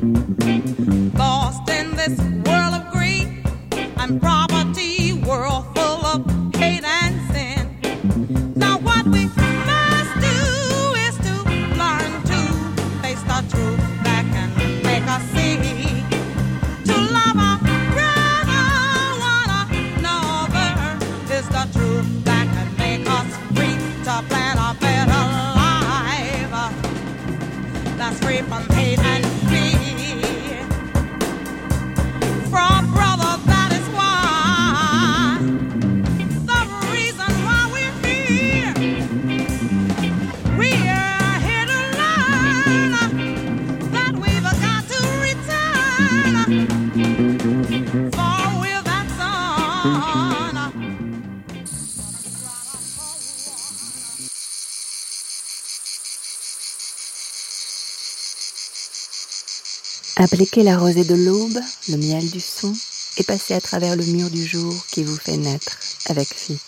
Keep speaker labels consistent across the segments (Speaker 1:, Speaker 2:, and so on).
Speaker 1: Lost in this world of greed and poverty, world full of hate and sin. Now what we must do is to learn to face the truth that can make us see. To love our brother, one another is the truth that can make us free to plan a better life that's free from hate and fear. From brother, that is why, the reason why we're here. We're here to learn that we've got to return. For with that son,
Speaker 2: Appliquez la rosée de l'aube, le miel du son, et passez à travers le mur du jour qui vous fait naître avec FIP.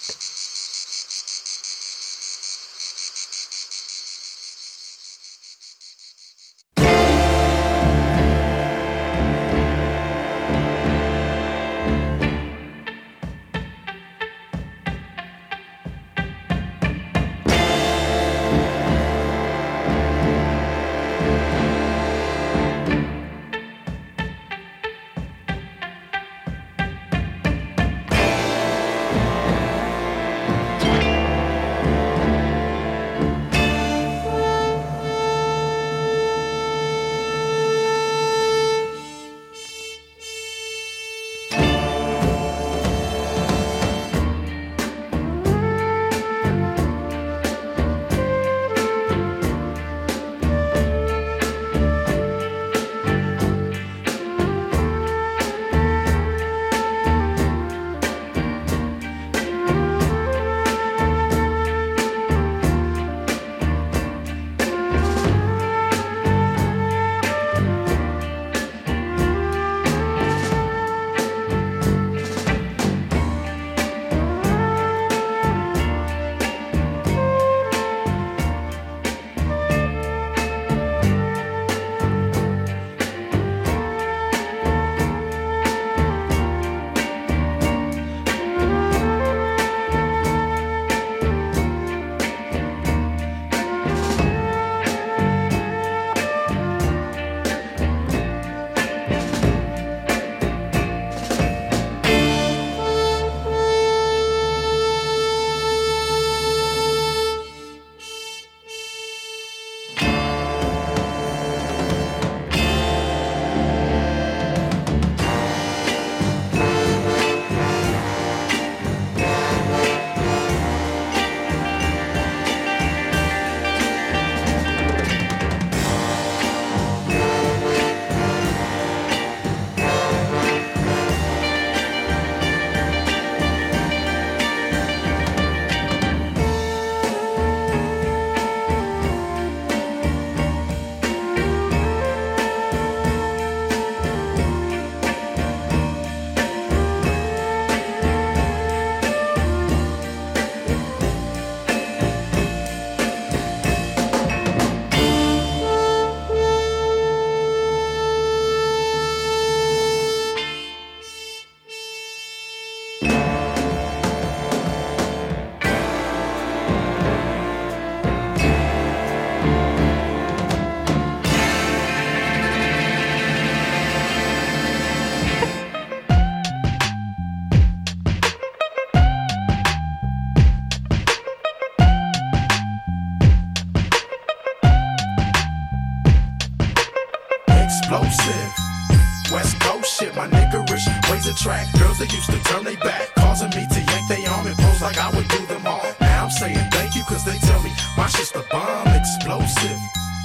Speaker 3: explosive. West Coast shit, my niggerish ways attract girls that used to turn they back, causing me to yank they arm and pose like I would do them all. Now I'm saying thank you cause they tell me my shit's the bomb, explosive.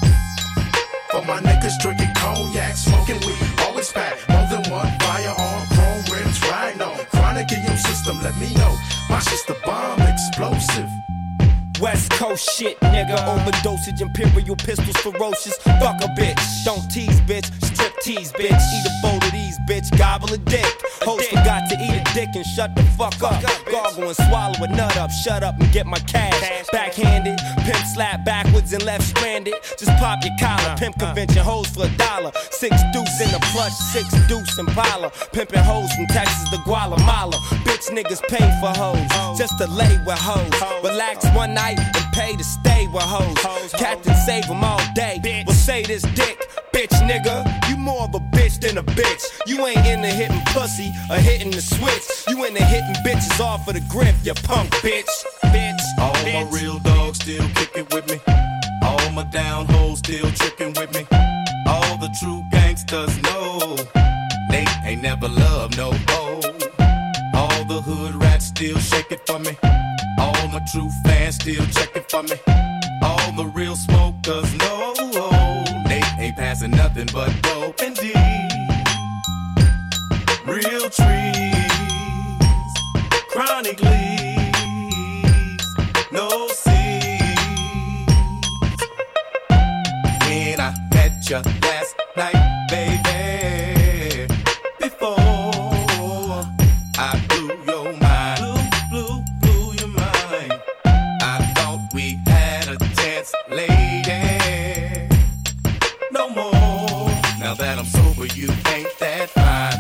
Speaker 3: For my niggas drinking cognac, smoking weed, always fat, more than one firearm, chrome rims, rhino, chronic in your system, let me know, my shit's the bomb, explosive.
Speaker 4: West Coast shit, nigga, overdosage, imperial pistols ferocious, fuck a bitch, don't tease bitch, strip tease bitch, eat a bowl of these bitch, gobble a dick. Hoes forgot to eat a dick and shut the fuck up. Gargle and swallow a nut up, shut up and get my cash. Backhanded, pimp slap backwards and left stranded. Just pop your collar, pimp convention hoes for $1. 6 deuce in the plush, 6 deuce Impala. Pimpin' hoes from Texas to Guatemala. Bitch niggas pay for hoes, just to lay with hoes. Relax one night and pay to stay with hoes. Captain save them all day, will say this dick. Bitch nigga, you more of a bitch than a bitch. You ain't into hitting pussy or hitting the switch. You into hitting bitches off of the grip, you punk bitch.
Speaker 5: All my real dogs still kicking with me. All my down hoes still tricking with me. All the true gangsters know they ain't never loved no hoe. All the hood rats still shake it for me. All my true fans still check it for me. All the real smokers know they ain't passing nothing but dope and D. Real trees, chronic leaves, no seeds. When I met you last night, baby, before I blew your mind, blew your mind. I thought we had a chance, lady. No more. Now that I'm sober, you ain't that fine.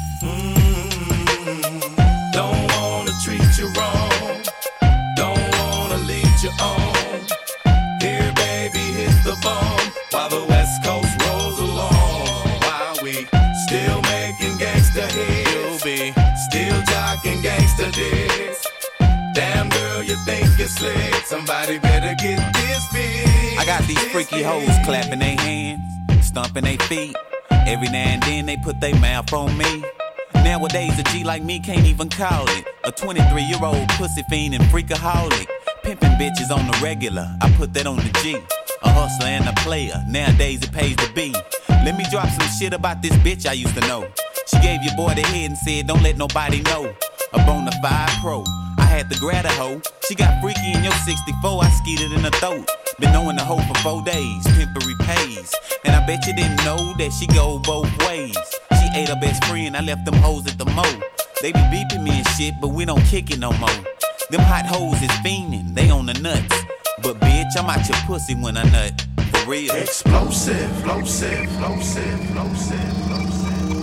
Speaker 5: Don't wanna treat you wrong. Don't wanna lead you on. Here, baby, hit the bomb while the West Coast rolls along. While we still making gangsta hits, you'll be still jocking gangsta dicks. Damn girl, you think you're slick. Somebody better get this big.
Speaker 6: I got these freaky hoes clapping their hands, stomping their feet. Every now and then they put their mouth on me. Nowadays a G like me can't even call it a 23-year-old pussy fiend and freakaholic. Pimping bitches on the regular, I put that on the G. A hustler and a player, nowadays it pays to be. Let me drop some shit about this bitch I used to know. She gave your boy the head and said don't let nobody know. A bona fide pro, I had to grab a hoe. She got freaky in your 64, I skeeted in her throat. Been knowing the hoe for 4 days, pimpery pays. And I bet you didn't know that she go both ways. She ate her best friend, I left them hoes at the mo. They be beeping me and shit, but we don't kick it no more. Them hot hoes is fiending, they on the nuts. But bitch, I'm out your pussy when I nut, for real.
Speaker 3: Explosive, explosive, explosive, explosive, explosive.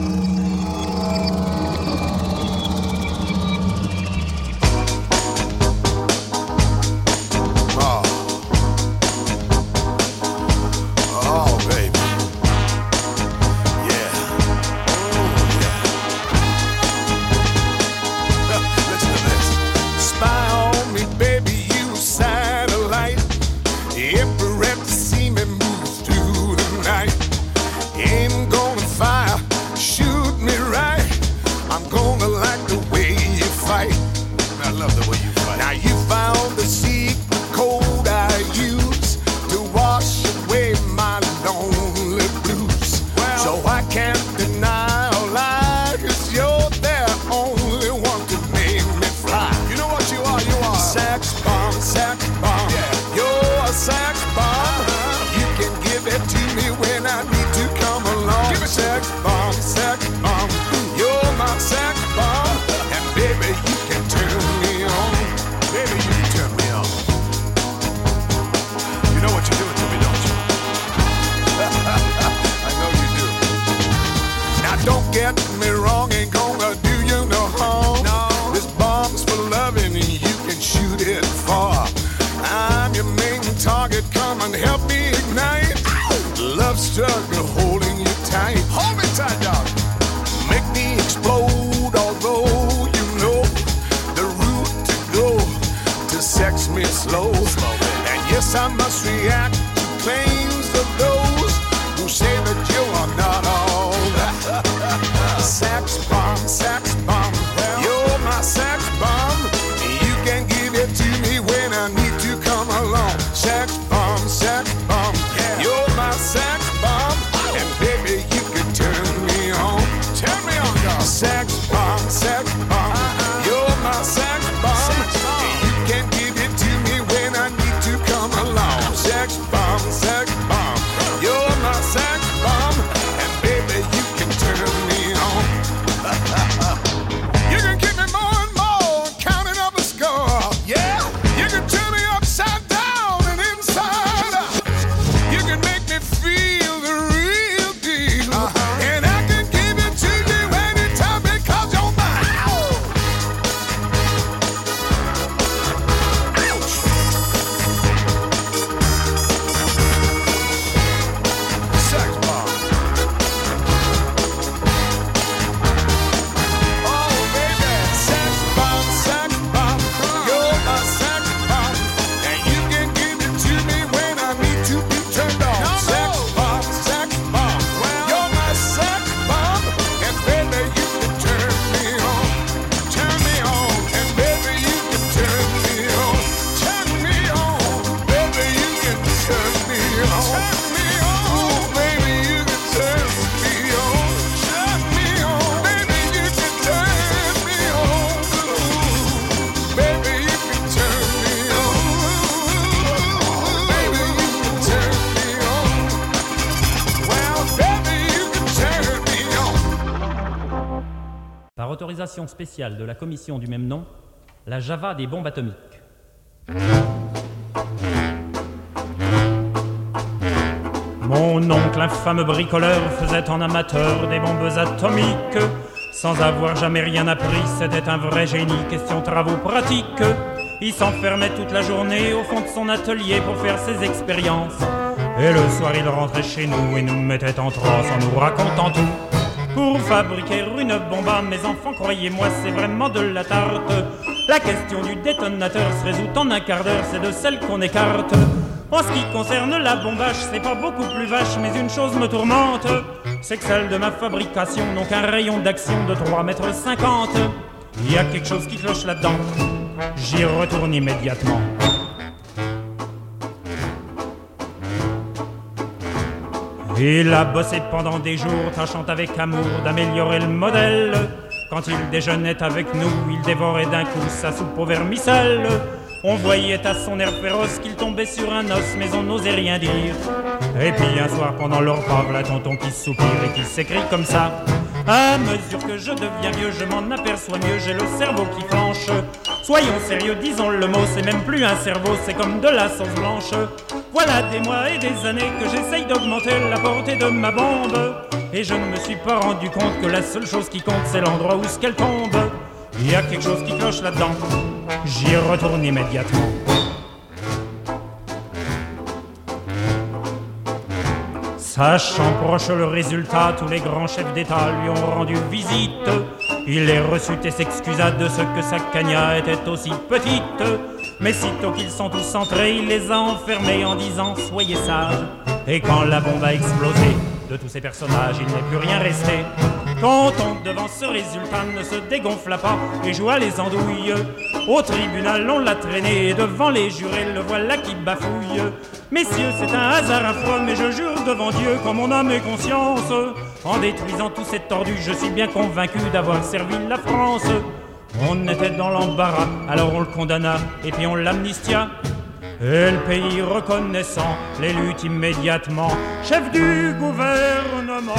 Speaker 7: Struggle holding you tight. Hold me tight, dog. Make me explode, although you know the route to go to sex me slow. And yes, I must react to claims of those who say that you are not all. Sex bomb, you're my sex bomb. You can give it to me when I need to come along. Sex bomb, you're my sex bomb. And baby, you can turn me on. Turn me on, dog. Sex bomb, you're my sex bomb. You can give it to me when I need to come along. Sex bomb.
Speaker 8: autorisation spéciale de la commission du même nom, la Java des bombes atomiques. Mon oncle, infâme bricoleur, faisait en amateur des bombes atomiques. Sans avoir jamais rien appris, c'était un vrai génie, question travaux pratiques. Il s'enfermait toute la journée au fond de son atelier pour faire ses expériences. Et le soir il rentrait chez nous et nous mettait en transe en nous racontant tout. Pour fabriquer une bombe, mes enfants, croyez-moi, c'est vraiment de la tarte. La question du détonateur se résout en un quart d'heure, c'est de celle qu'on écarte. En ce qui concerne la bombage, c'est pas beaucoup plus vache, mais une chose me tourmente, c'est que celle de ma fabrication n'ont qu'un rayon d'action de 3,50 mètres. Il y a quelque chose qui cloche là-dedans, j'y retourne immédiatement. Il a bossé pendant des jours, tâchant avec amour d'améliorer le modèle. Quand il déjeunait avec nous, il dévorait d'un coup sa soupe au vermicelle. On voyait à son air féroce qu'il tombait sur un os, mais on n'osait rien dire. Et puis un soir pendant le repas, voilà tonton qui soupire et qui s'écrie comme ça. À mesure que je deviens vieux, je m'en aperçois mieux, j'ai le cerveau qui flanche. Soyons sérieux, disons le mot, c'est même plus un cerveau, c'est comme de la sauce blanche. Voilà des mois et des années que j'essaye d'augmenter la portée de ma bombe. Et je ne me suis pas rendu compte que la seule chose qui compte, c'est l'endroit où ce qu'elle tombe. Il y a quelque chose qui cloche là-dedans, j'y retourne immédiatement. Sachant proche le résultat, tous les grands chefs d'État lui ont rendu visite. Il les reçut et s'excusa de ce que sa cagna était aussi petite. Mais sitôt qu'ils sont tous entrés, il les a enfermés en disant « Soyez sages ». Et quand la bombe a explosé, de tous ces personnages, il n'est plus rien resté. Quand on, devant ce résultat, ne se dégonfla pas et joua les andouilles. Au tribunal, on l'a traîné et devant les jurés, le voilà qui bafouille. Messieurs, c'est un hasard affreux, mais je jure devant Dieu, qu'en mon âme et conscience, en détruisant tous ces tordus, je suis bien convaincu d'avoir servi la France. On était dans l'embarras, alors on le condamna et puis on l'amnistia. Et le pays reconnaissant l'élut immédiatement chef du gouvernement.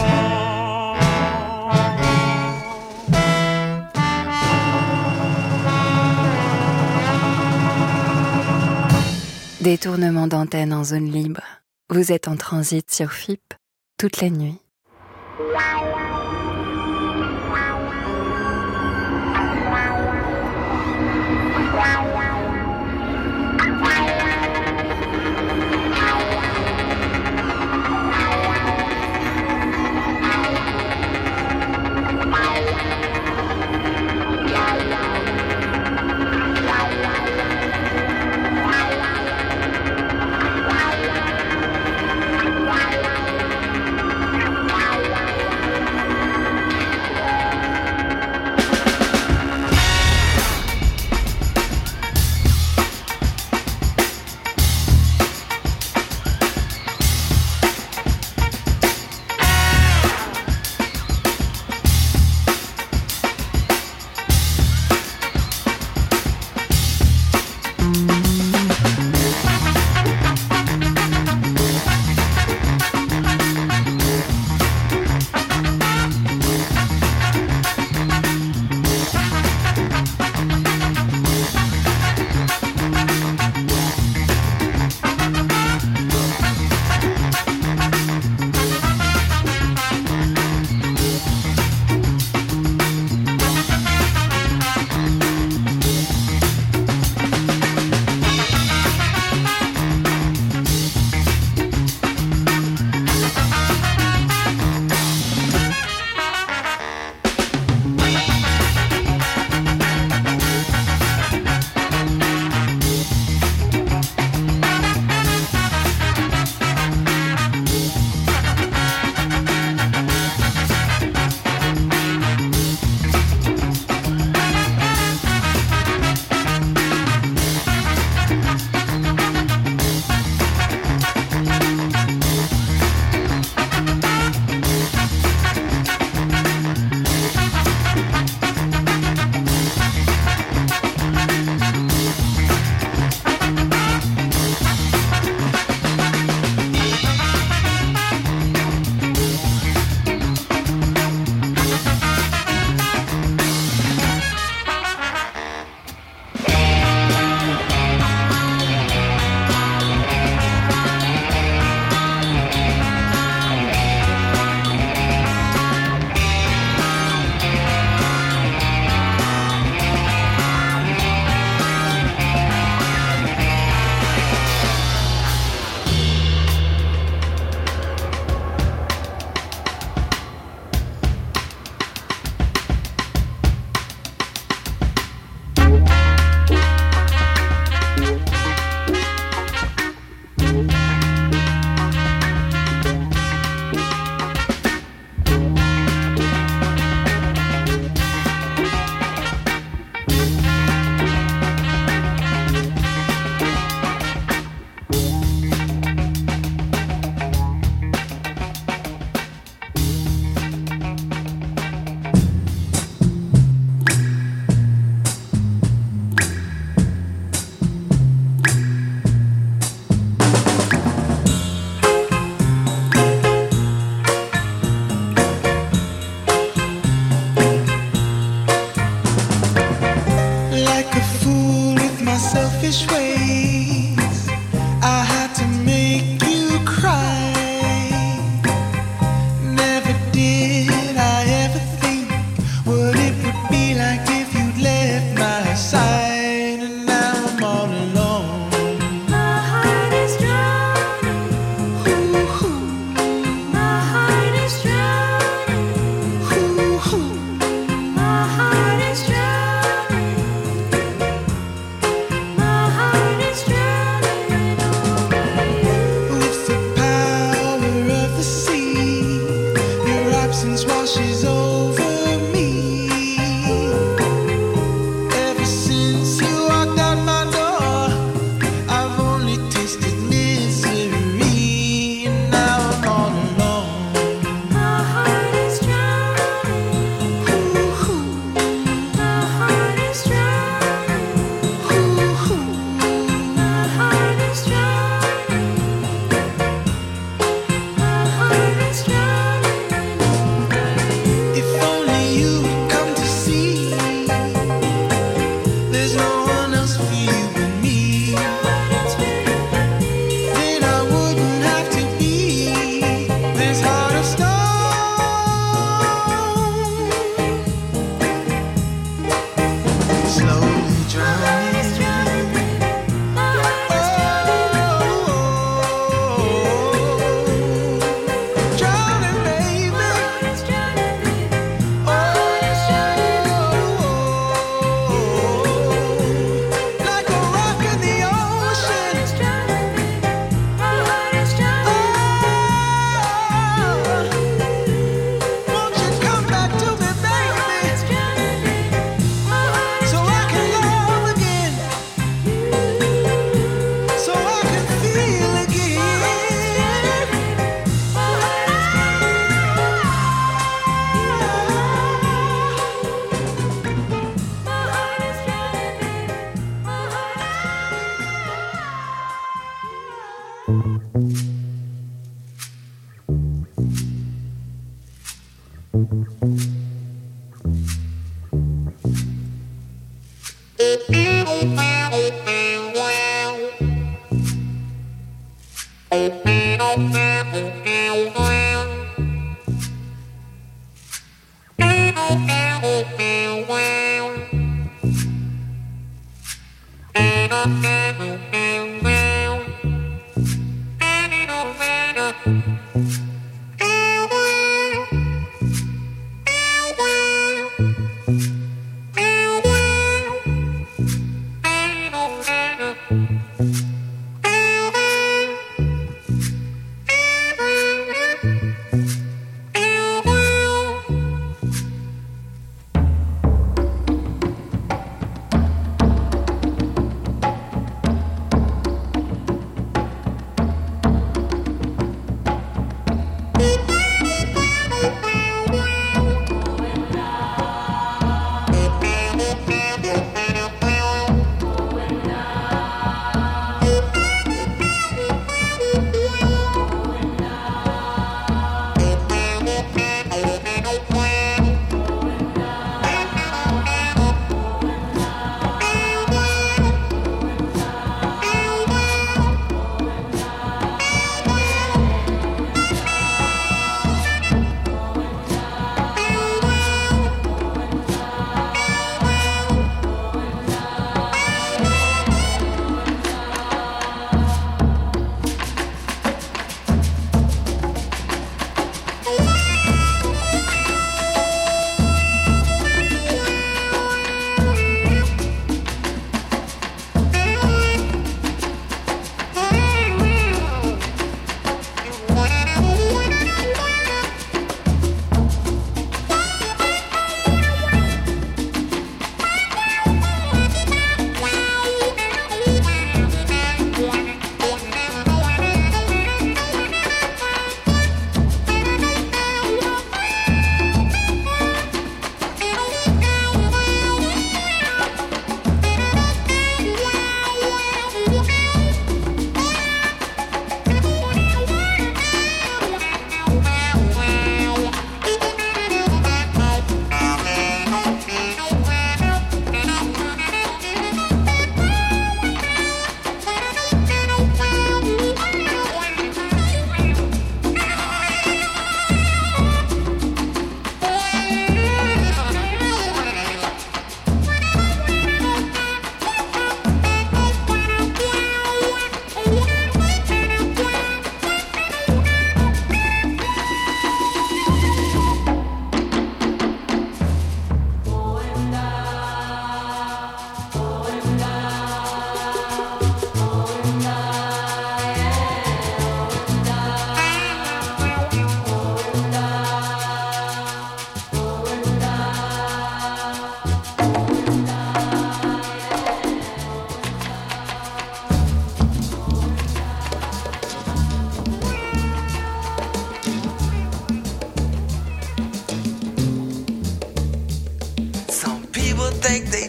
Speaker 2: Détournement d'antenne en zone libre. Vous êtes en transit sur FIP toute la nuit.
Speaker 9: washes over me. Ever since you walked out my door, I've only tasted misery, and now I'm all alone. My heart is drowning. Ooh, my heart is drowning. Ooh, my heart is drowning. My heart is drowning over you. If only you would come to see, there's no one else for you but me. Then I wouldn't have to be this heart of stone. Slowly drowning. Drowning, baby. Like a rock in the ocean. Won't you come back to me, baby, so I can love again, so I can feel again.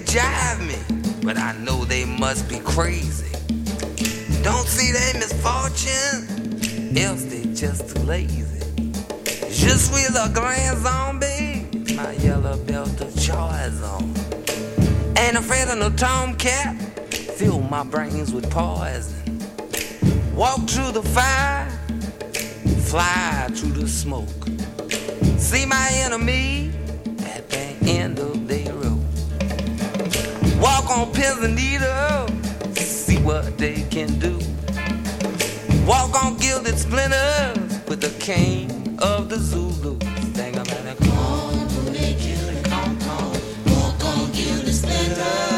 Speaker 10: jive me, but I know they must be crazy. Don't see their misfortune, else they just too lazy. Je suis le grand zombie, my yellow belt of choice on. Ain't afraid of no tomcat, fill my brains with poison. Walk through the fire, fly through the smoke. See my enemy at the end of their road. Walk on pins and needles, see what they can do. Walk on gilded splinters with the king of the Zulu. Dang, I'm at a con, they kill it, con. Walk on gilded splinters.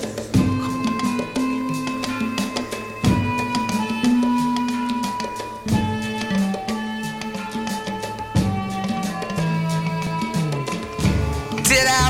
Speaker 10: Did I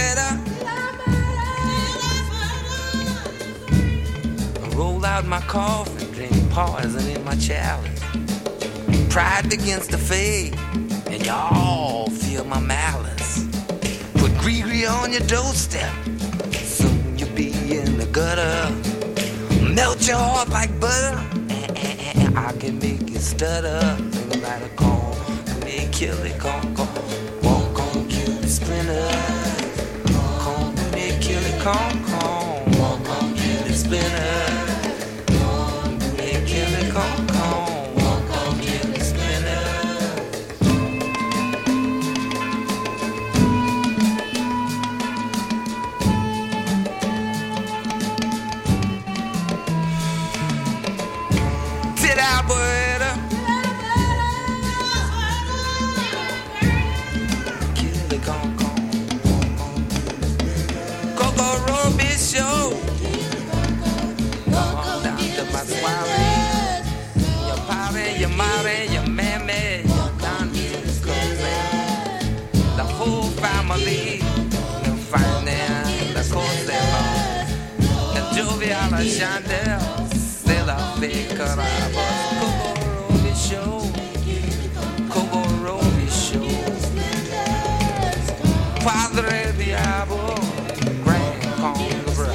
Speaker 10: roll out my coffin, drink poison in my chalice. Pride begins to fade, and y'all feel my malice. Put Gree on your doorstep, soon you'll be in the gutter. Melt your heart like butter, and I can make you stutter. Think about a con, they kill it, con. Walk on, kill the splinter. Con, they kill it, con. Walk on, kill the splinter. Con, they kill it, con. Chandel, c'est la fée carabas. Coco Roby Show, Padre Diabo, Grand Congress.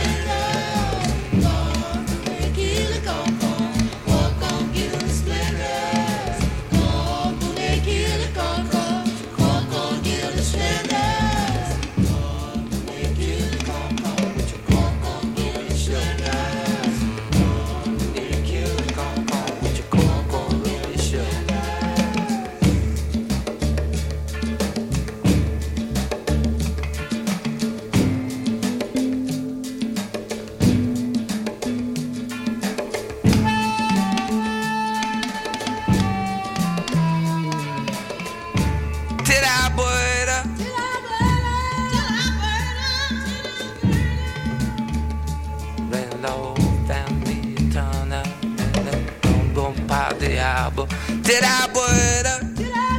Speaker 10: Did I put up?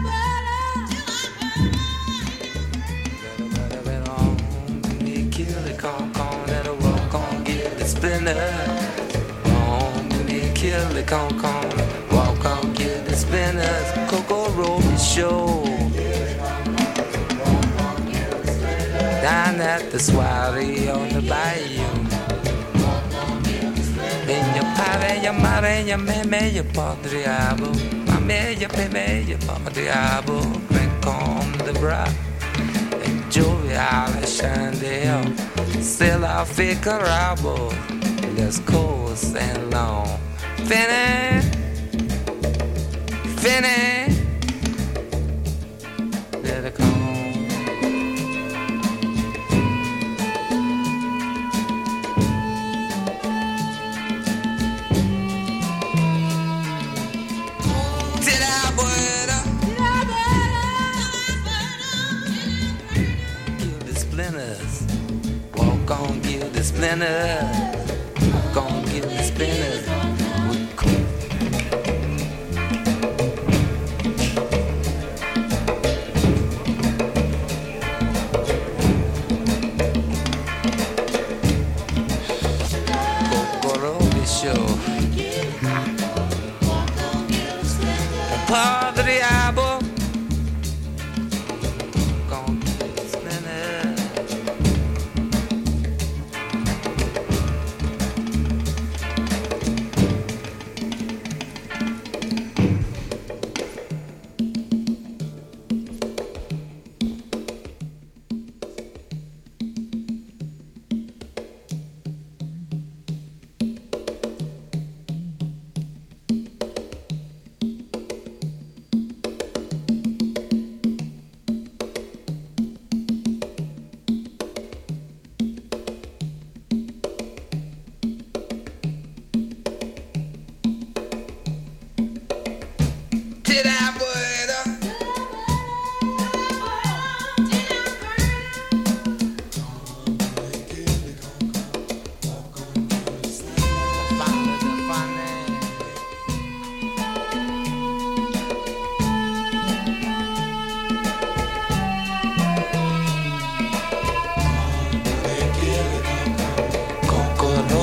Speaker 10: Kill the con, that'll walk on, get the splinter. Kill the con, walk on, get the spinners. Coco Roby Show. Down at the soiree on the bayou. Your padre, your madre, your meme, your padre diabo. Mame, your peme, your padre diabo. Drink on the bra. And jovial chandelle. Still I figure rabo. Let's coast and long. Finny. Let it come. Spinners, gon' get the spinners. Coco Roby Show. Padre Diabo. Gon' get the spinners.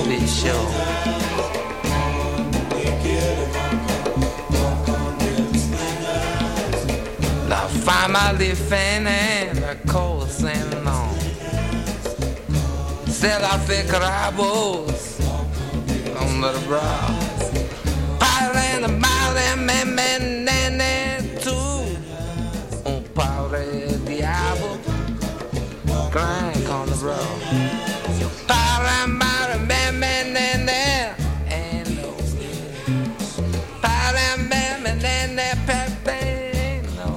Speaker 10: this show. La famille Fanning, la cause and long. C'est la fait crabos on the brow. Parle man, tout. On parle diable, crank on the road. Parle man, and no. Parle man, pepe, no.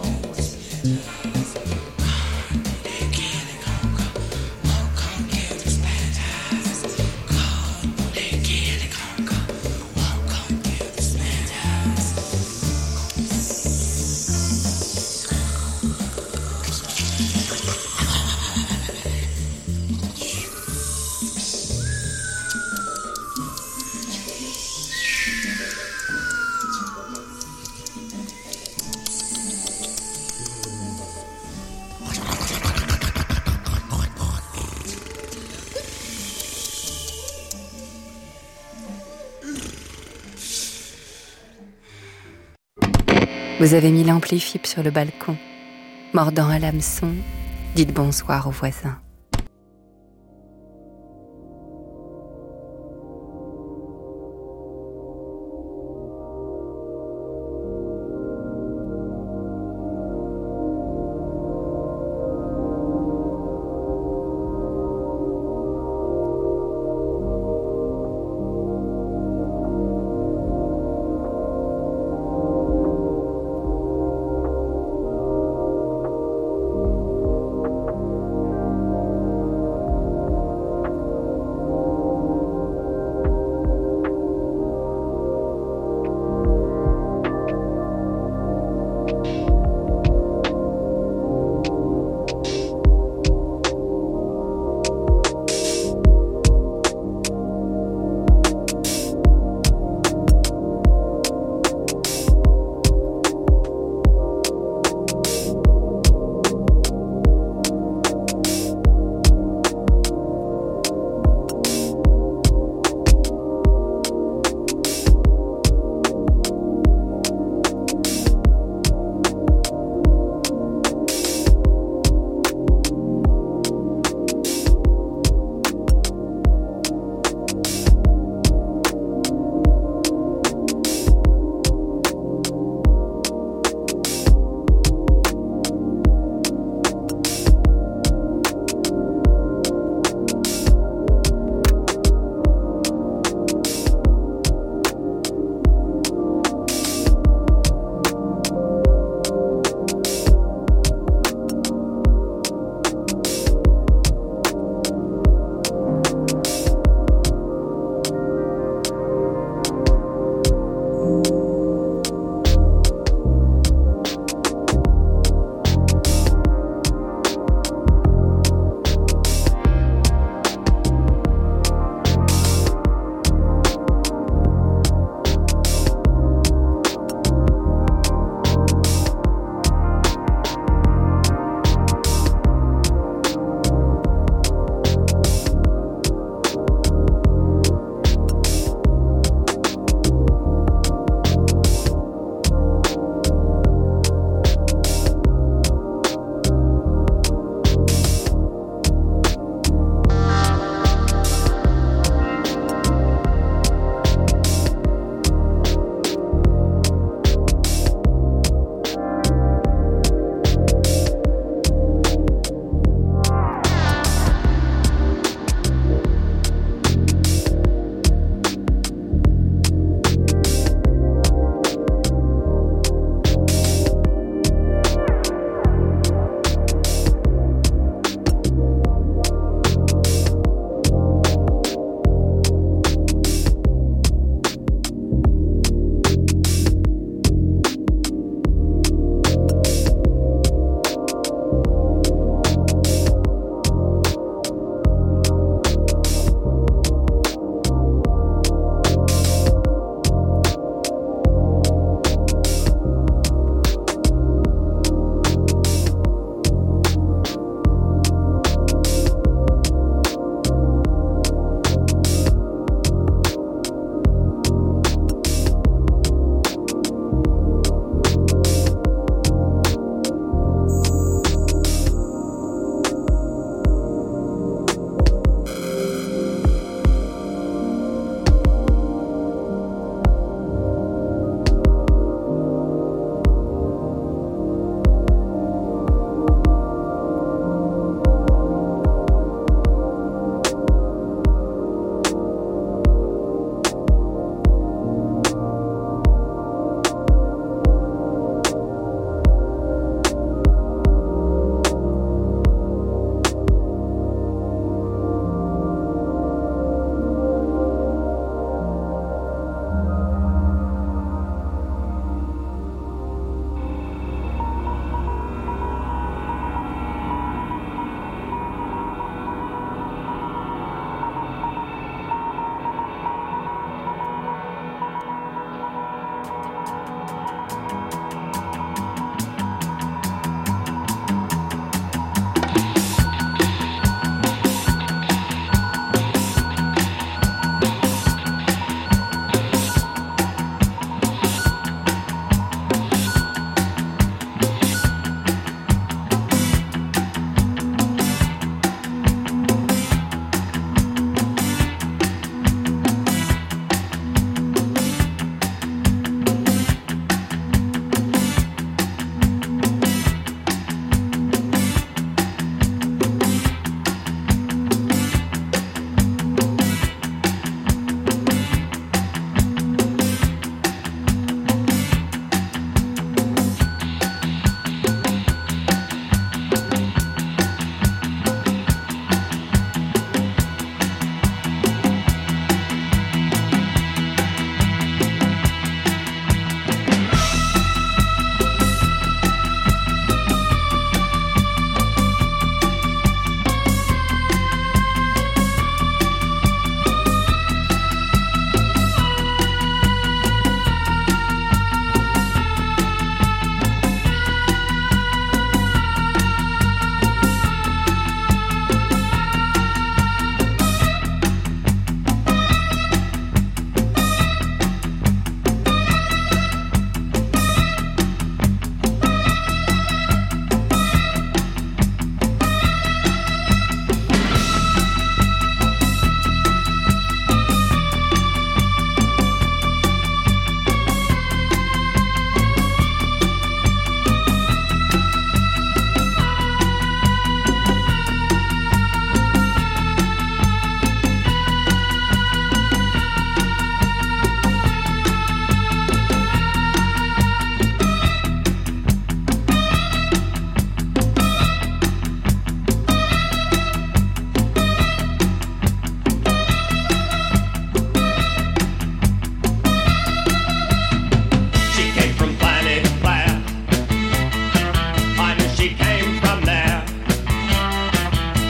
Speaker 2: Vous avez mis l'amplifip sur le balcon. Mordant à l'hameçon, dites bonsoir aux voisins.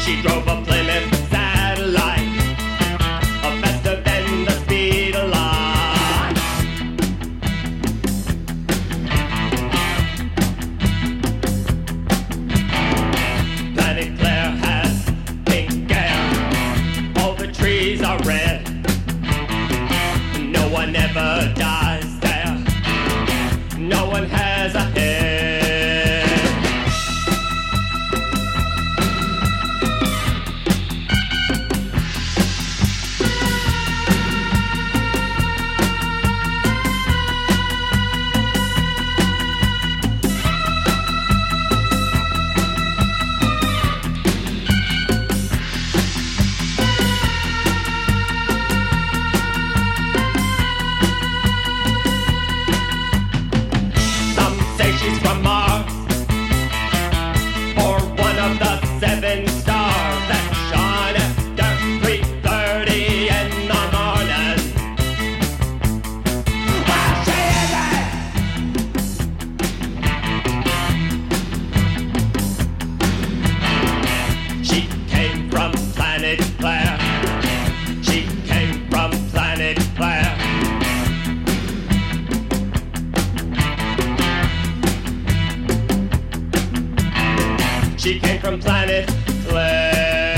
Speaker 11: She drove a Plymouth Satellite, faster than the speed of light. Planet Claire has pink hair, all the trees are red. No one ever dies there, no one has a head. She's from Mars, or one of the 7 stars that shine after 3:30 in the morning. Well, she is it. She came from Planet Claire. She came from Planet Claire. She came from Planet Claire.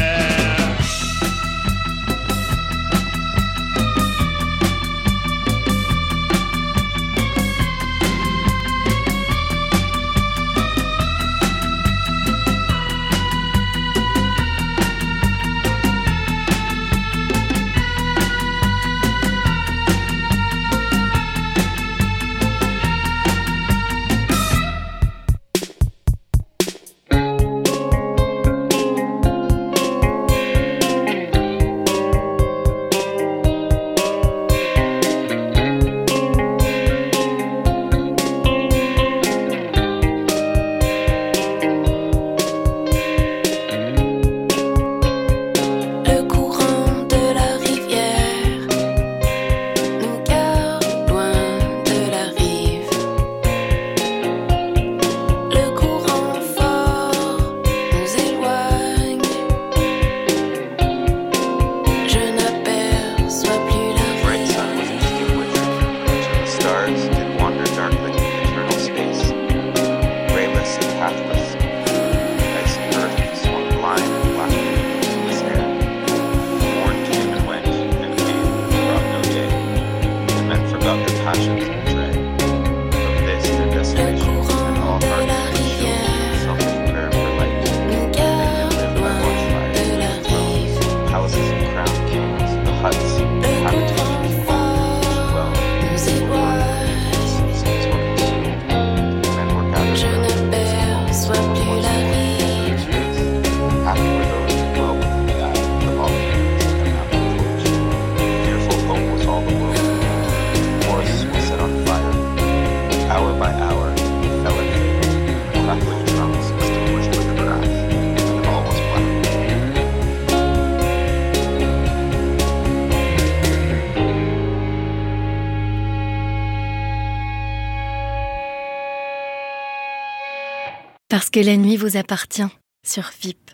Speaker 12: Parce que la nuit vous appartient sur VIP.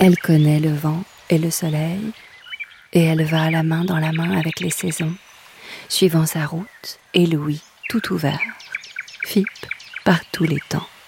Speaker 2: Elle connaît le vent et le soleil, et elle va la main dans la main avec les saisons, suivant sa route et l'ouïe tout ouvert. Fippe par tous les temps.